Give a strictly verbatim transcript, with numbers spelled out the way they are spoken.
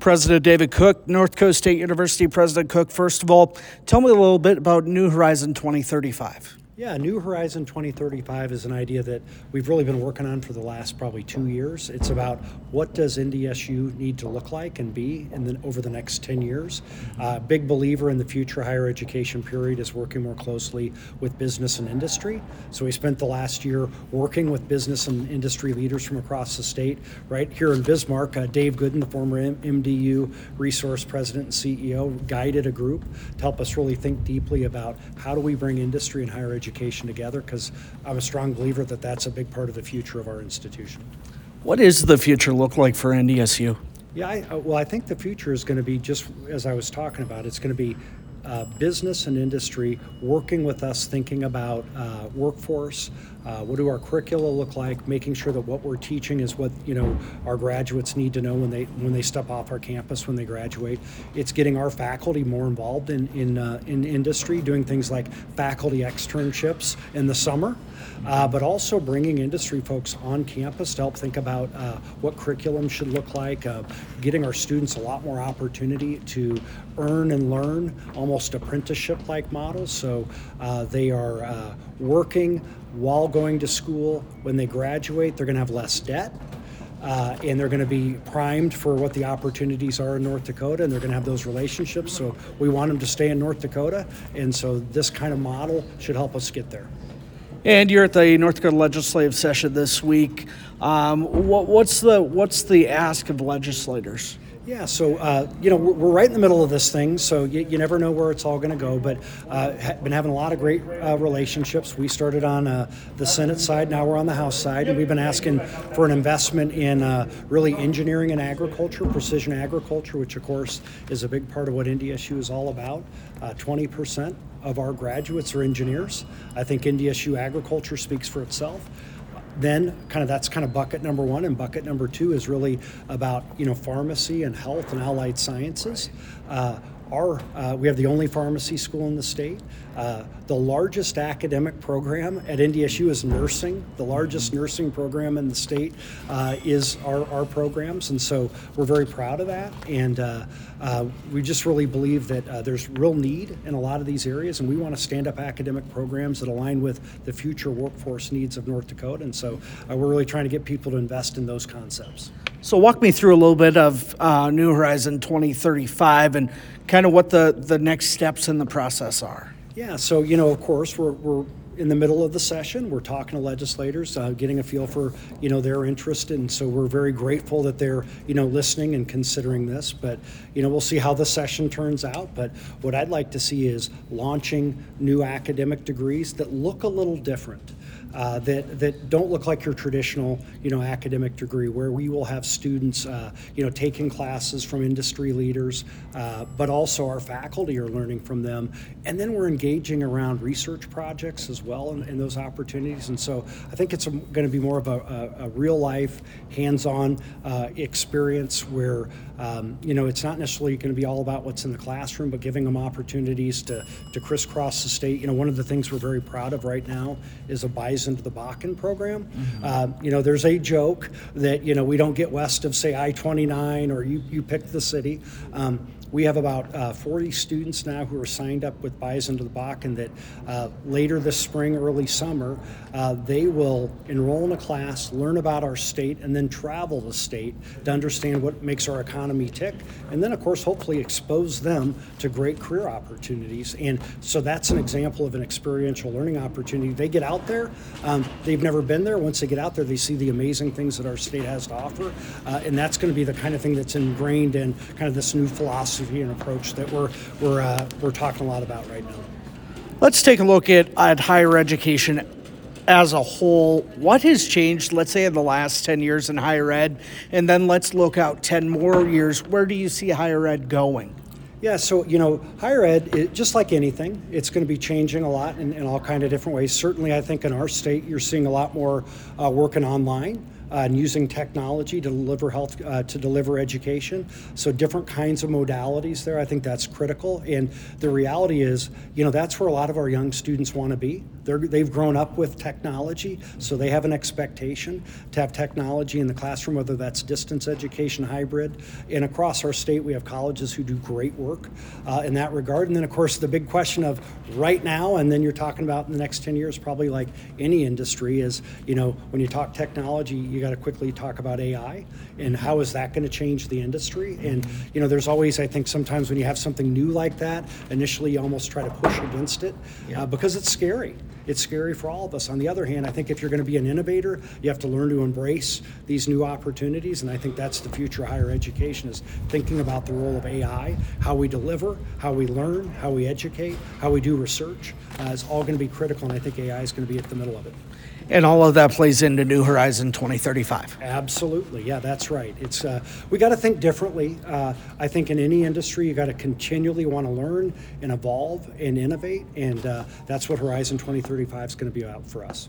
President David Cook, North Dakota State University. President Cook, first of all, tell me a little bit about New Horizon twenty thirty-five. Yeah, New Horizon twenty thirty-five is an idea that we've really been working on for the last probably two years. It's about what does N D S U need to look like and be in the, over the next ten years. Uh, big believer in the future higher education period is working more closely with business and industry. So we spent the last year working with business and industry leaders from across the state. Right here in Bismarck, uh, Dave Gooden, the former M D U resource president and C E O, guided a group to help us really think deeply about how do we bring industry and higher education education together, because I'm a strong believer that that's a big part of the future of our institution. What does the future look like for N D S U? Yeah, I, well, I think the future is going to be just as I was talking about. It's going to be uh, business and industry working with us, thinking about uh, workforce. Uh, what do our curricula look like? Making sure that what we're teaching is what you know our graduates need to know when they when they step off our campus, when they graduate. It's getting our faculty more involved in in uh, in industry, doing things like faculty externships in the summer, uh, but also bringing industry folks on campus to help think about uh, what curriculum should look like. Uh, getting our students a lot more opportunity to earn and learn, almost apprenticeship-like models. So uh, they are uh, working while going to school. When they graduate, they're going to have less debt, uh, and they're going to be primed for what the opportunities are in North Dakota, and they're going to have those relationships. So we want them to stay in North Dakota, and so this kind of model should help us get there. And you're at the North Dakota legislative session this week. Um, what, what's the what's the ask of legislators? Yeah, so, uh, you know, we're, we're right in the middle of this thing, so you, you never know where it's all going to go, but uh, ha- been having a lot of great uh, relationships. We started on uh, the Senate side, now we're on the House side, and we've been asking for an investment in uh, really engineering and agriculture, precision agriculture, which, of course, is a big part of what N D S U is all about. Uh, twenty percent of our graduates are engineers. I think N D S U agriculture speaks for itself. Then kind of that's kind of bucket number one, and bucket number two is really about you know pharmacy and health and allied sciences. Uh, our uh, we have the only pharmacy school in the state. Uh, the largest academic program at N D S U is nursing. The largest nursing program in the state uh, is our, our programs, and so we're very proud of that. And uh, uh, we just really believe that uh, there's real need in a lot of these areas, and we want to stand up academic programs that align with the future workforce needs of North Dakota. And so uh, we're really trying to get people to invest in those concepts. So walk me through a little bit of uh, New Horizon twenty thirty-five and kind of what the, the next steps in the process are. Yeah, so, you know, of course, we're, we're in the middle of the session. We're talking to legislators, uh, getting a feel for, you know, their interest. And so we're very grateful that they're, you know, listening and considering this. But, you know, we'll see how the session turns out. But what I'd like to see is launching new academic degrees that look a little different. Uh, that that don't look like your traditional, you know, academic degree, where we will have students, uh, you know, taking classes from industry leaders, uh, but also our faculty are learning from them, and then we're engaging around research projects as well in, in those opportunities. And so I think it's going to be more of a, a, a real life, hands-on uh, experience where um, you know it's not necessarily going to be all about what's in the classroom, but giving them opportunities to to crisscross the state. You know, one of the things we're very proud of right now is a bison into the Bakken program. Mm-hmm. Uh, you know, there's a joke that, you know, we don't get west of, say, I twenty-nine or you, you pick the city. Um, we have about uh, forty students now who are signed up with Bison to the Bakken that uh, later this spring, early summer, uh, they will enroll in a class, learn about our state, and then travel the state to understand what makes our economy tick. And then, of course, hopefully expose them to great career opportunities. And so that's an example of an experiential learning opportunity. They get out there. Um, they've never been there. Once they get out there, they see the amazing things that our state has to offer. Uh, and that's going to be the kind of thing that's ingrained in kind of this new philosophy and approach that we're we're uh, we're talking a lot about right now. Let's take a look at, at higher education as a whole. What has changed, let's say, in the last ten years in higher ed? And then let's look out ten more years. Where do you see higher ed going? Yeah, so, you know, higher ed, it, just like anything, it's going to be changing a lot in, in all kind of different ways. Certainly, I think in our state, you're seeing a lot more uh, working online. uh, and using technology to deliver health, uh, to deliver education. So different kinds of modalities there. I think that's critical. And the reality is, you know, that's where a lot of our young students want to be. They're, they've grown up with technology, so they have an expectation to have technology in the classroom, whether that's distance education, hybrid. And across our state, we have colleges who do great work uh, in that regard. And then, of course, the big question of right now, and then you're talking about in the next ten years, probably like any industry, is, you know, when you talk technology, you got to quickly talk about A I and how is that going to change the industry. And, you know, there's always, I think, sometimes when you have something new like that, initially you almost try to push against it uh, because it's scary. It's scary for all of us. On the other hand, I think if you're going to be an innovator, you have to learn to embrace these new opportunities, and I think that's the future of higher education, is thinking about the role of A I, how we deliver, how we learn, how we educate, how we do research. Uh, is all going to be critical, and I think A I is going to be at the middle of it. And all of that plays into New Horizon twenty thirty-five. Absolutely, yeah, that's right. It's uh, we got to think differently. Uh, I think in any industry, you got to continually want to learn and evolve and innovate, and uh, that's what Horizon twenty thirty-five is going to be about for us.